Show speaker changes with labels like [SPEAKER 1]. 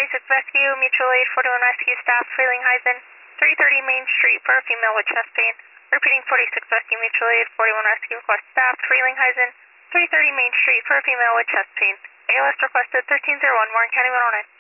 [SPEAKER 1] 46 Rescue, Mutual Aid 41 Rescue staff, Frelinghuysen, 330 Main Street for a female with chest pain. Repeating 46 Rescue, Mutual Aid 41 Rescue request staff, Frelinghuysen, 330 Main Street for a female with chest pain. ALS requested 1301, Warren County 109.